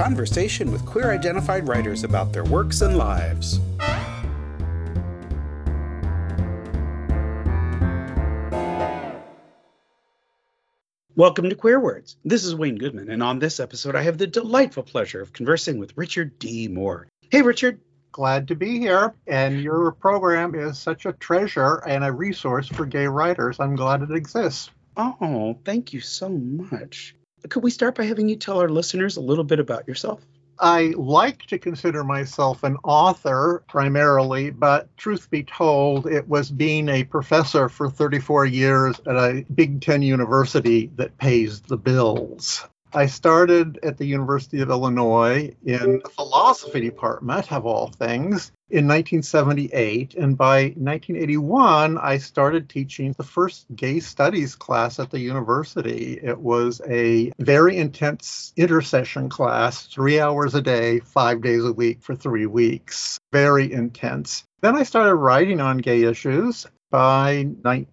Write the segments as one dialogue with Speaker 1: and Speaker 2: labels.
Speaker 1: conversation with queer-identified writers about their works and lives. Welcome to Queer Words. This is Wayne Goodman, and on this episode, I have the delightful pleasure of conversing with Richard D. Moore. Hey, Richard.
Speaker 2: Glad to be here, and your program is such a treasure and a resource for gay writers. I'm glad it exists.
Speaker 1: Oh, thank you so much. Could we start by having you tell our listeners a little bit about yourself?
Speaker 2: I like to consider myself an author primarily, but truth be told, it was being a professor for 34 years at a Big Ten university that pays the bills. I started at the University of Illinois in the philosophy department, of all things, in 1978. And by 1981, I started teaching the first gay studies class at the university. It was a very intense intersession class, 3 hours a day, 5 days a week for 3 weeks. Very intense. Then I started writing on gay issues. By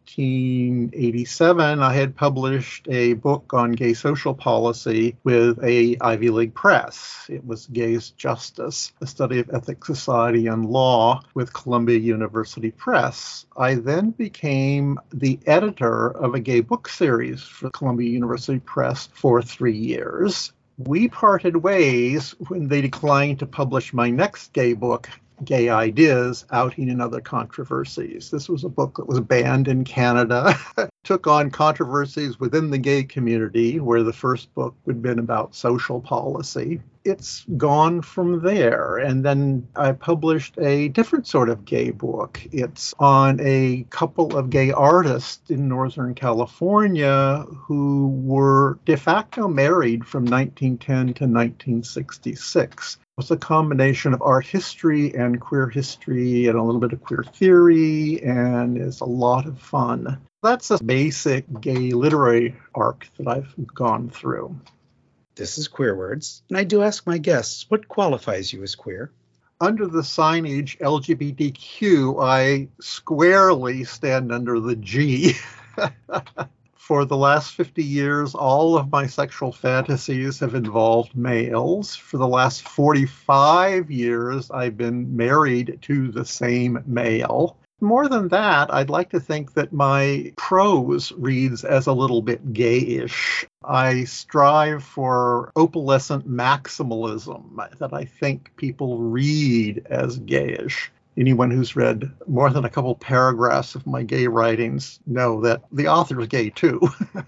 Speaker 2: 1987, I had published a book on gay social policy with a Ivy League press. It was Gay's Justice, a study of ethics, society, and law with Columbia University Press. I then became the editor of a gay book series for Columbia University Press for 3 years. We parted ways when they declined to publish my next gay book, Gay Ideas, Outing and Other Controversies. This was a book that was banned in Canada, took on controversies within the gay community, where the first book had been about social policy. It's gone from there. And then I published a different sort of gay book. It's on a couple of gay artists in Northern California who were de facto married from 1910 to 1966. It's a combination of art history and queer history and a little bit of queer theory, and it's a lot of fun. That's a basic gay literary arc that I've gone through.
Speaker 1: This is Queer Words, and I do ask my guests, what qualifies you as queer?
Speaker 2: Under the signage LGBTQ, I squarely stand under the G. For the last 50 years, all of my sexual fantasies have involved males. For the last 45 years, I've been married to the same male. More than that, I'd like to think that my prose reads as a little bit gayish. I strive for opalescent maximalism that I think people read as gayish. Anyone who's read more than a couple paragraphs of my gay writings know that the author is gay too.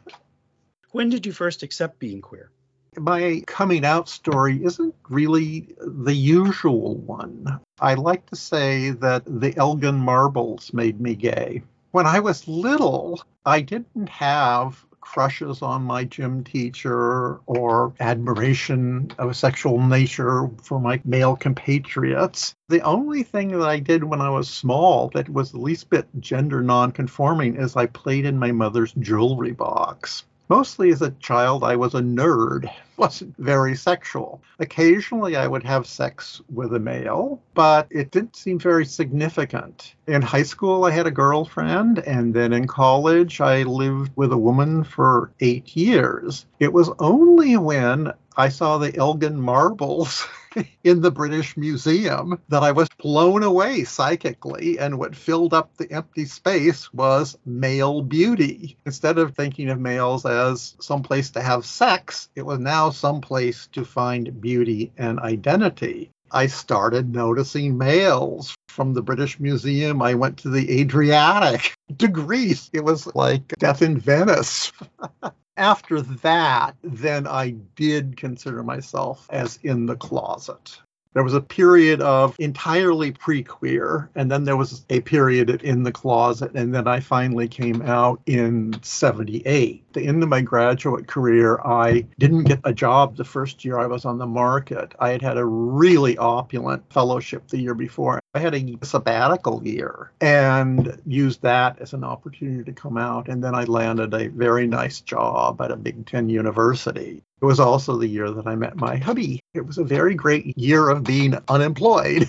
Speaker 1: When did you first accept being queer?
Speaker 2: My coming out story isn't really the usual one. I like to say that the Elgin Marbles made me gay. When I was little, I didn't have crushes on my gym teacher or admiration of a sexual nature for my male compatriots. The only thing that I did when I was small that was the least bit gender non-conforming is I played in my mother's jewelry box. Mostly as a child, I was a nerd, wasn't very sexual. Occasionally, I would have sex with a male, but it didn't seem very significant. In high school, I had a girlfriend, and then in college, I lived with a woman for 8 years. It was only when I saw the Elgin Marbles in the British Museum that I was blown away psychically, and what filled up the empty space was male beauty. Instead of thinking of males as some place to have sex, it was now some place to find beauty and identity. I started noticing males. From the British Museum, I went to the Adriatic, to Greece. It was like Death in Venice. After that, then I did consider myself as in the closet. There was a period of entirely pre-queer, and then there was a period of in the closet, and then I finally came out in 78. At the end of my graduate career, I didn't get a job the first year I was on the market. I had had a really opulent fellowship the year before. I had a sabbatical year and used that as an opportunity to come out, and then I landed a very nice job at a Big Ten university. It was also the year that I met my hubby. It was a very great year of being unemployed.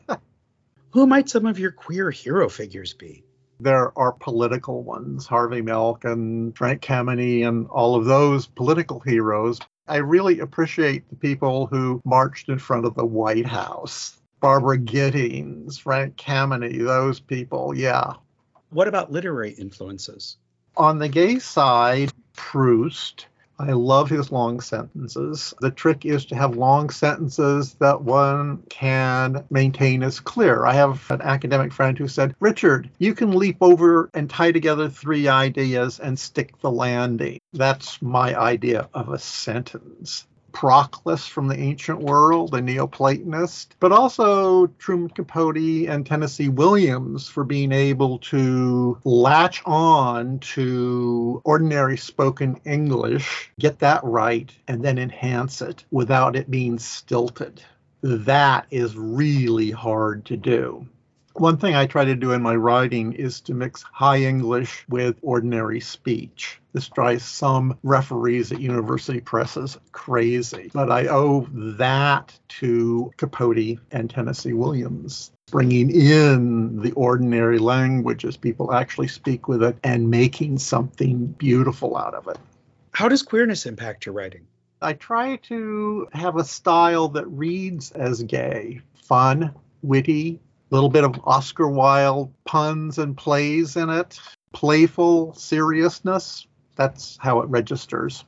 Speaker 1: Who might some of your queer hero figures be?
Speaker 2: There are political ones, Harvey Milk and Frank Kameny and all of those political heroes. I really appreciate the people who marched in front of the White House. Barbara Gittings, Frank Kameny, those people, yeah.
Speaker 1: What about literary influences?
Speaker 2: On the gay side, Proust. I love his long sentences. The trick is to have long sentences that one can maintain as clear. I have an academic friend who said, Richard, you can leap over and tie together 3 ideas and stick the landing. That's my idea of a sentence. Proclus from the ancient world, a Neoplatonist, but also Truman Capote and Tennessee Williams for being able to latch on to ordinary spoken English, get that right, and then enhance it without it being stilted. That is really hard to do. One thing I try to do in my writing is to mix high English with ordinary speech. This drives some referees at university presses crazy, but I owe that to Capote and Tennessee Williams, bringing in the ordinary language as people actually speak with it and making something beautiful out of it.
Speaker 1: How does queerness impact your writing?
Speaker 2: I try to have a style that reads as gay, fun, witty, little bit of Oscar Wilde puns and plays in it, playful seriousness. That's how it registers.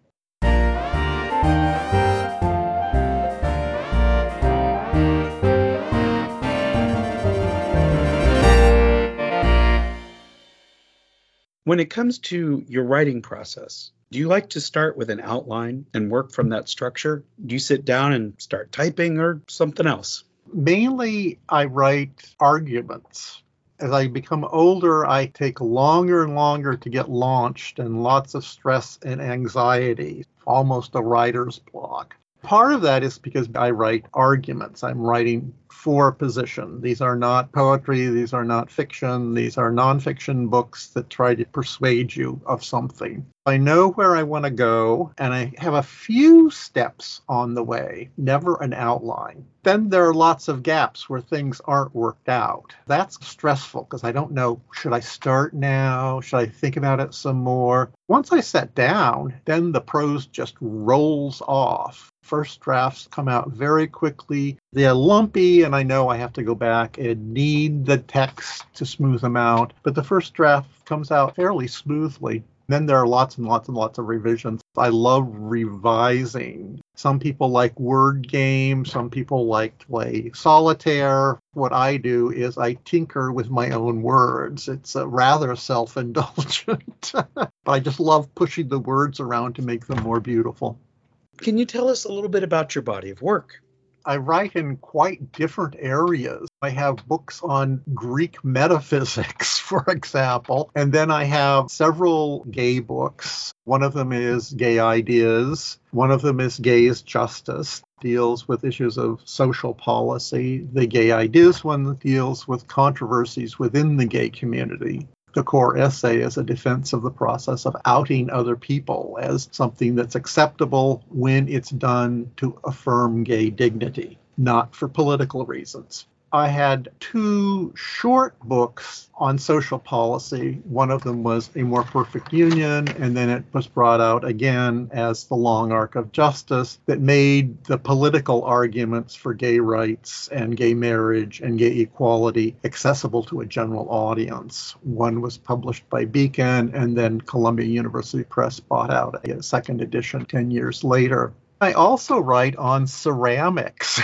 Speaker 1: When it comes to your writing process, do you like to start with an outline and work from that structure? Do you sit down and start typing or something else?
Speaker 2: Mainly, I write arguments. As I become older, I take longer and longer to get launched and lots of stress and anxiety, almost a writer's block. Part of that is because I write arguments. I'm writing for a position. These are not poetry. These are not fiction. These are nonfiction books that try to persuade you of something. I know where I want to go, and I have a few steps on the way, never an outline. Then there are lots of gaps where things aren't worked out. That's stressful because I don't know, should I start now? Should I think about it some more? Once I set down, then the prose just rolls off. First drafts come out very quickly. They're lumpy, and I know I have to go back and knead the text to smooth them out. But the first draft comes out fairly smoothly. Then there are lots and lots and lots of revisions. I love revising. Some people like word games. Some people like to play solitaire. What I do is I tinker with my own words. It's rather self-indulgent. But I just love pushing the words around to make them more beautiful.
Speaker 1: Can you tell us a little bit about your body of work?
Speaker 2: I write in quite different areas. I have books on Greek metaphysics, for example, and then I have several gay books. One of them is Gay Ideas. One of them is Gay is Justice, deals with issues of social policy. The Gay Ideas one deals with controversies within the gay community. The core essay is a defense of the process of outing other people as something that's acceptable when it's done to affirm gay dignity, not for political reasons. I had 2 short books on social policy. One of them was A More Perfect Union, and then it was brought out again as The Long Arc of Justice that made the political arguments for gay rights and gay marriage and gay equality accessible to a general audience. One was published by Beacon, and then Columbia University Press bought out a second edition 10 years later. I also write on ceramics.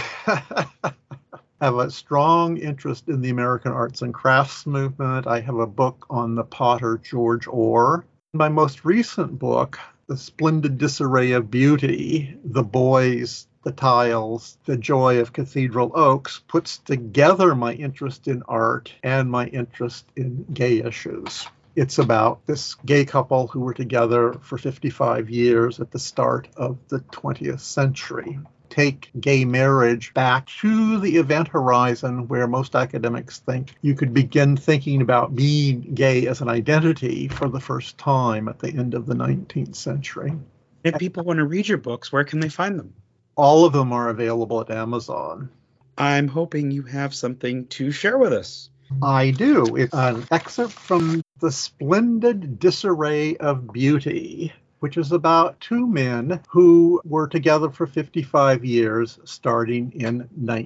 Speaker 2: Have a strong interest in the American arts and crafts movement. I have a book on the potter George Orr. My most recent book, The Splendid Disarray of Beauty, The Boys, the Tiles, The Joy of Cathedral Oaks, puts together my interest in art and my interest in gay issues. It's about this gay couple who were together for 55 years at the start of the 20th century. Take gay marriage back to the event horizon where most academics think you could begin thinking about being gay as an identity for the first time at the end of the 19th century.
Speaker 1: If people want to read your books, where can they find them?
Speaker 2: All of them are available at Amazon.
Speaker 1: I'm hoping you have something to share with us.
Speaker 2: I do. It's an excerpt from The Splendid Disarray of Beauty. which is about two men who were together for 55 years, starting in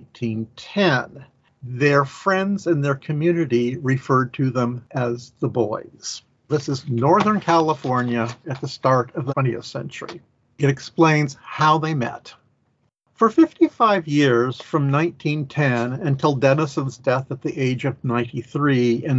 Speaker 2: 1910. Their friends and their community referred to them as the Boys. This is Northern California at the start of the 20th century. It explains how they met. For 55 years, from 1910 until Dennison's death at the age of 93 in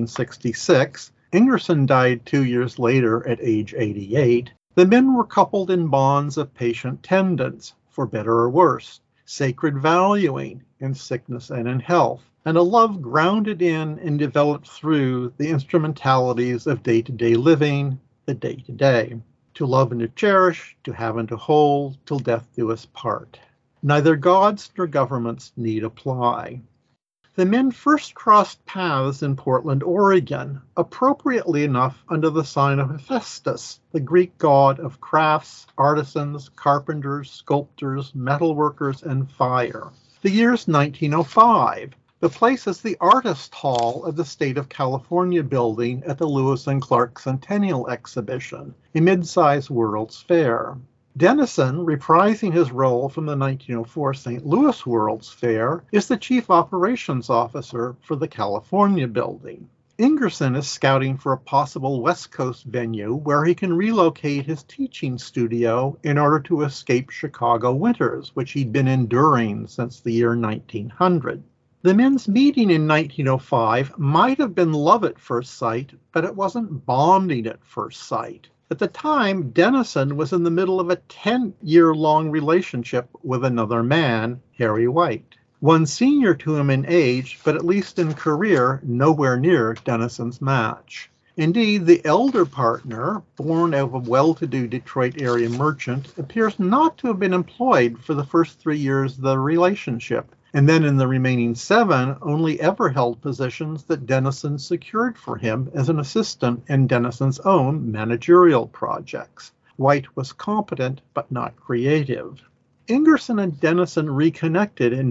Speaker 2: 1966, Ingerson died 2 years later at age 88, the men were coupled in bonds of patient tendence, for better or worse, sacred valuing in sickness and in health, and a love grounded in and developed through the instrumentalities of day-to-day living, the day-to-day. To love and to cherish, to have and to hold, till death do us part. Neither gods nor governments need apply. The men first crossed paths in Portland, Oregon, appropriately enough under the sign of Hephaestus, the Greek god of crafts, artisans, carpenters, sculptors, metalworkers, and fire. The year's 1905. The place is the Artist Hall of the State of California building at the Lewis and Clark Centennial Exhibition, a mid-sized World's Fair. Dennison, reprising his role from the 1904 St. Louis World's Fair, is the Chief Operations Officer for the California building. Ingerson is scouting for a possible West Coast venue where he can relocate his teaching studio in order to escape Chicago winters, which he'd been enduring since the year 1900. The men's meeting in 1905 might have been love at first sight, but it wasn't bonding at first sight. At the time, Dennison was in the middle of a 10-year-long relationship with another man, Harry White. One senior to him in age, but at least in career, nowhere near Dennison's match. Indeed, the elder partner, born of a well-to-do Detroit area merchant, appears not to have been employed for the first 3 years of the relationship, and then in the remaining 7 only ever held positions that Dennison secured for him as an assistant in Dennison's own managerial projects. White was competent but not creative. Ingerson and Dennison reconnected in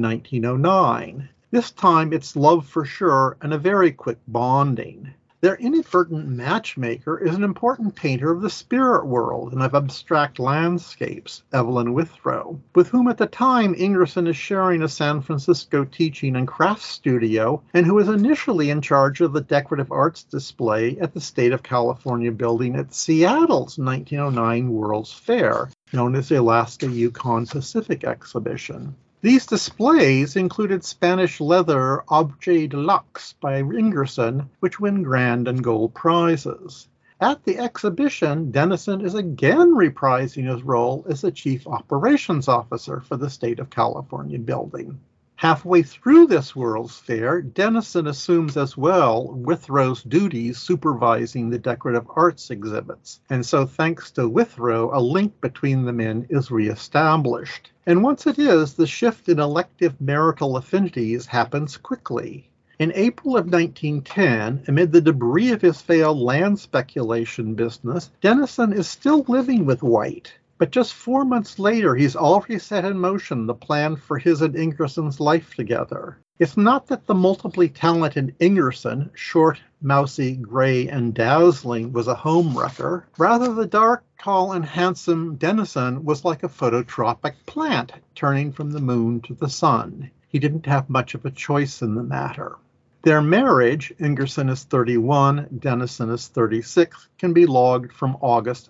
Speaker 2: 1909. This time it's love for sure and a very quick bonding. Their inadvertent matchmaker is an important painter of the spirit world and of abstract landscapes, Evelyn Withrow, with whom at the time Ingerson is sharing a San Francisco teaching and crafts studio, and who is initially in charge of the decorative arts display at the State of California building at Seattle's 1909 World's Fair, known as the Alaska Yukon Pacific Exhibition. These displays included Spanish leather Objet de Luxe by Ingerson, which win grand and gold prizes. At the exhibition, Dennison is again reprising his role as the Chief Operations Officer for the State of California building. Halfway through this World's Fair, Dennison assumes as well Withrow's duties supervising the decorative arts exhibits, and so thanks to Withrow, a link between the men is reestablished. And once it is, the shift in elective marital affinities happens quickly. In April of 1910, amid the debris of his failed land speculation business, Dennison is still living with White. But just 4 months later, he's already set in motion the plan for his and Ingerson's life together. It's not that the multiply talented Ingerson, short, mousy, gray, and dazzling, was a homewrecker. Rather, the dark, tall, and handsome Dennison was like a phototropic plant turning from the moon to the sun. He didn't have much of a choice in the matter. Their marriage, Ingerson is 31, Dennison is 36, can be logged from August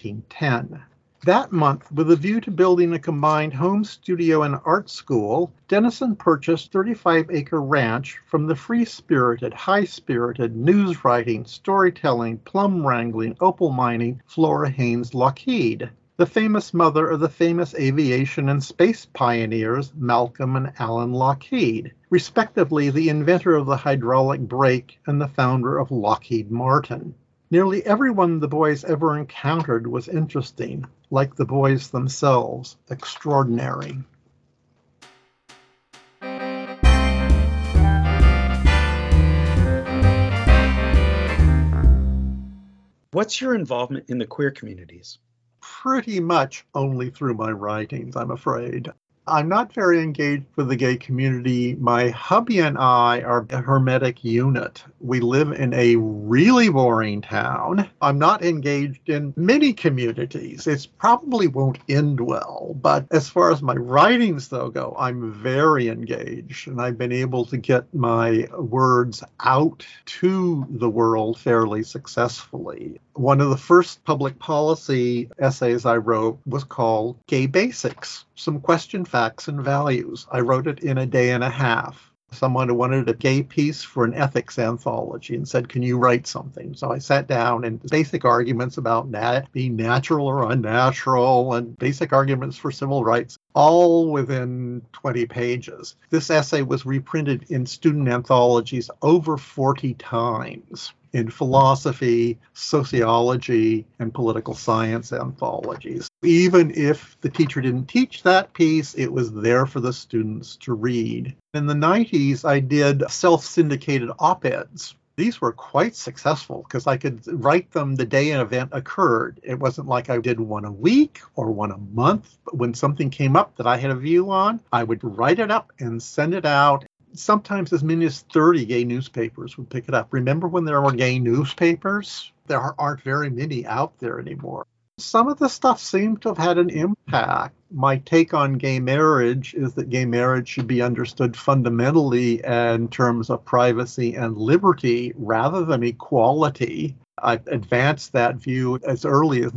Speaker 2: 1910. That month, with a view to building a combined home studio and art school, Dennison purchased 35-acre ranch from the free-spirited, high-spirited, news-writing, storytelling, plum wrangling, opal mining Flora Haynes Lockheed, the famous mother of the famous aviation and space pioneers Malcolm and Alan Lockheed, respectively the inventor of the hydraulic brake and the founder of Lockheed Martin. Nearly everyone the boys ever encountered was interesting, like the boys themselves, extraordinary.
Speaker 1: What's your involvement in the queer communities?
Speaker 2: Pretty much only through my writings, I'm afraid. I'm not very engaged with the gay community. My hubby and I are a hermetic unit. We live in a really boring town. I'm not engaged in many communities. It probably won't end well. But as far as my writings, though, go, I'm very engaged. And I've been able to get my words out to the world fairly successfully. One of the first public policy essays I wrote was called Gay Basics, Some Question Facts and Values. I wrote it in a day and a half. Someone wanted a gay piece for an ethics anthology and said, can you write something? So I sat down and basic arguments about being natural or unnatural and basic arguments for civil rights, all within 20 pages. This essay was reprinted in student anthologies over 40 times. In philosophy, sociology, and political science anthologies. Even if the teacher didn't teach that piece, it was there for the students to read. In the 90s, I did self-syndicated op-eds. These were quite successful because I could write them the day an event occurred. It wasn't like I did one a week or one a month, but when something came up that I had a view on, I would write it up and send it out. Sometimes as many as 30 gay newspapers would pick it up. Remember when there were gay newspapers? There aren't very many out there anymore. Some of the stuff seemed to have had an impact. My take on gay marriage is that gay marriage should be understood fundamentally in terms of privacy and liberty rather than equality. I advanced that view as early as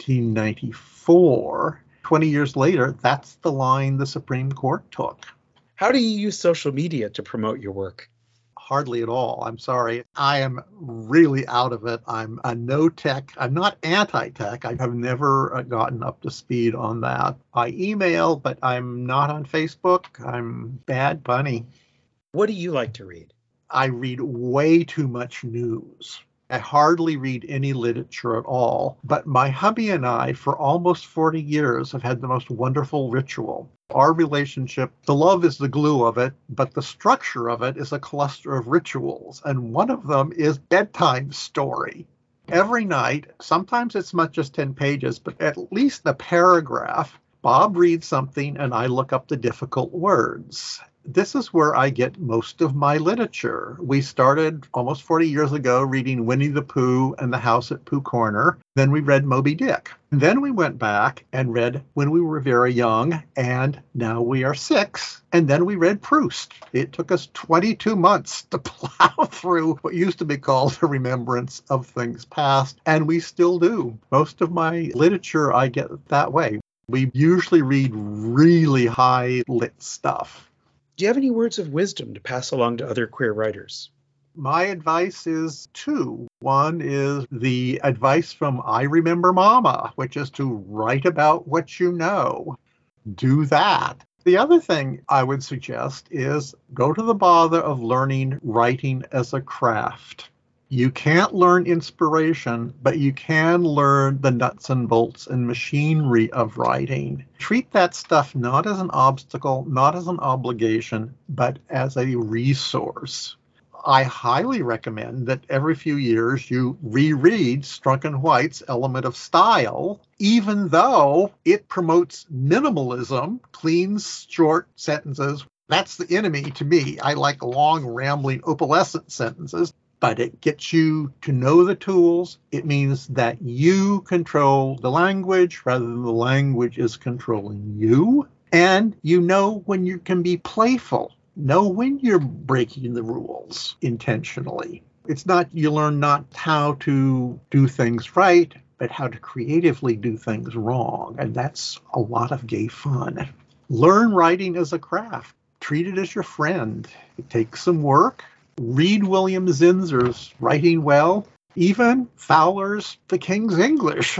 Speaker 2: 1994. 20 years later, that's the line the Supreme Court took.
Speaker 1: How do you use social media to promote your work?
Speaker 2: Hardly at all. I'm sorry. I am really out of it. I'm a no-tech. I'm not anti-tech. I have never gotten up to speed on that. I email, but I'm not on Facebook. I'm bad bunny.
Speaker 1: What do you like to read?
Speaker 2: I read way too much news. I hardly read any literature at all, but my hubby and I, for almost 40 years, have had the most wonderful ritual. Our relationship, the love is the glue of it, but the structure of it is a cluster of rituals, and one of them is bedtime story. Every night, sometimes it's not just 10 pages, but at least a paragraph, Bob reads something and I look up the difficult words. This is where I get most of my literature. We started almost 40 years ago reading Winnie the Pooh and the House at Pooh Corner. Then we read Moby Dick. And then we went back and read When We Were Very Young, and Now We Are Six. And then we read Proust. It took us 22 months to plow through what used to be called the remembrance of things past, and we still do. Most of my literature I get that way. We usually read really high lit stuff.
Speaker 1: Do you have any words of wisdom to pass along to other queer writers?
Speaker 2: My advice is two. One is the advice from I Remember Mama, which is to write about what you know. Do that. The other thing I would suggest is go to the bother of learning writing as a craft. You can't learn inspiration, but you can learn the nuts and bolts and machinery of writing. Treat that stuff not as an obstacle, not as an obligation, but as a resource. I highly recommend that every few years you reread Strunk and White's Element of Style, even though it promotes minimalism, clean, short sentences. That's the enemy to me. I like long, rambling, opalescent sentences. But it gets you to know the tools. It means that you control the language rather than the language is controlling you. And you know when you can be playful. Know when you're breaking the rules intentionally. It's not, you learn not how to do things right, but how to creatively do things wrong. And that's a lot of gay fun. Learn writing as a craft. Treat it as your friend. It takes some work. Read William Zinsser's Writing Well, even Fowler's The King's English.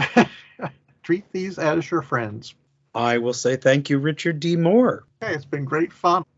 Speaker 2: Treat these as your friends.
Speaker 1: I will say thank you, Richard D. Moore.
Speaker 2: Okay, it's been great fun.